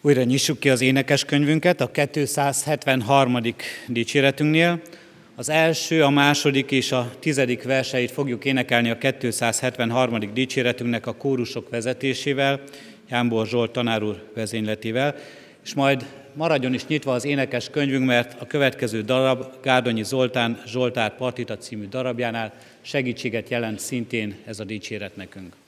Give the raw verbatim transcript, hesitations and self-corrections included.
Újra nyissuk ki az énekeskönyvünket a kétszázhetvenharmadik dicséretünknél. Az első, a második és a tizedik verseit fogjuk énekelni a kétszázhetvenharmadik dicséretünknek a kórusok vezetésével, Jánbor Zsolt tanár úr vezényletével, és majd maradjon is nyitva az énekeskönyvünk, mert a következő darab Gárdonyi Zoltán Zsoltár partita című darabjánál segítséget jelent szintén ez a dicséret nekünk.